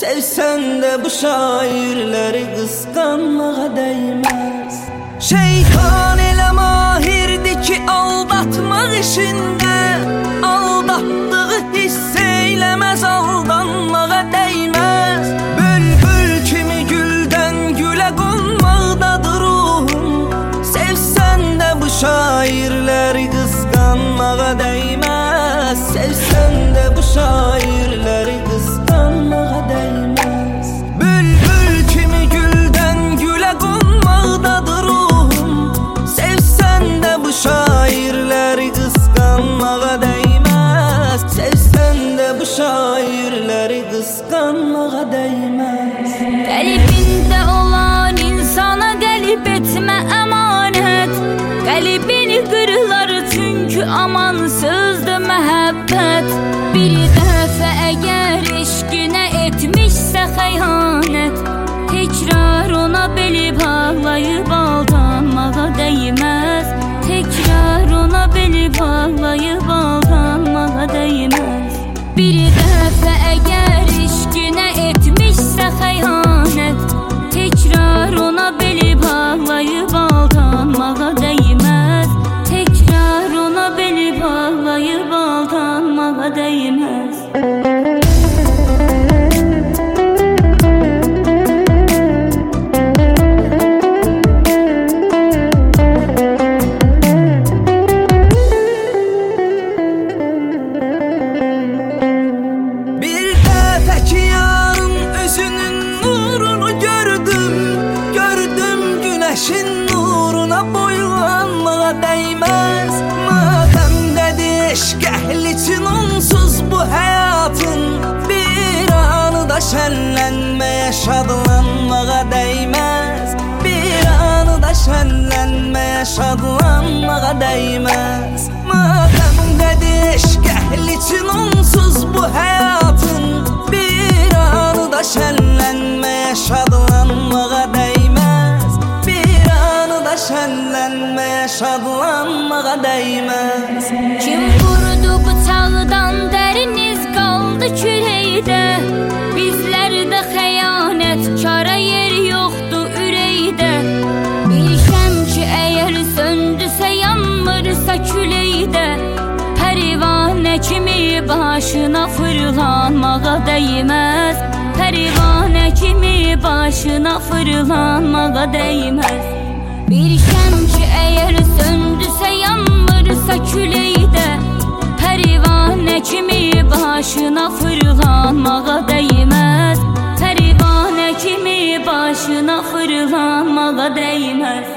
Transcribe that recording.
Sevsen de bu şairleri kıskanmağa değmez. Şeytan elə mahirdi ki aldatmaq işində, aldatdığı hiss eyləməz, aldanmağa değmez. Bülbül kimi güldən gülə qonmaqdadır ruhum. Sevsen de bu şairləri kıskanmağa değmez. Sevsen de bu şairləri kıskanmağa değmez. Bülbül kimi güldən gülə qonmaqdadır ruhum. Sevsen de bu şairləri kıskanmağa değmez. Sevsen de bu şairləri kıskanmağa değmez. Qəlbində olan insana qəlb etmə əmanət. Qəlbini qırılar çünki amansızdır məhəbbət. Bir dəfə əgər eşqinə etmişsə xəyanət, təkrar ona beli bağlayıb aldanmağa değməz. Təkrar ona beli bağlayıb aldanmağa değməz. Bir dəfə əgər eşqinə etmişsə xəyanət, təkrar ona beli bağlayıb aldanmağa değməz. Təkrar ona beli bağlayıb aldanmağa değməz. Güneşin nuruna boylanmağa değmez. Mademdedir eşq əhli için onsuz bu hayatın, bir anı da şənlənməyə, şadlanmağa değmez. Bir anı da şənlənməyə, şadlanmağa değmez. Mademdedir eşq əhli için onsuz bu hayatın, bir anı da şənlənməyə, şadlanmağa değmez. Şənlənməyə, şadlanmağa değmez. Kim vurdu bıçaqdan dəriniz qaldı kürəkdə. Bizlərdə xəyanət kara yer yoxdur ürəkdə. Bilşəm ki əgər söndüsə yanmırsa küləkdə, pərvanə kimi başına fırlanmağa değməz. Pərvanə kimi başına fırlanmağa değməz. Bir şəm ki əgər söndüsə yanmırsa küləkdə, pərvanə kimi başına fırlanmağa değməz. Pərvanə kimi başına fırlanmağa değməz.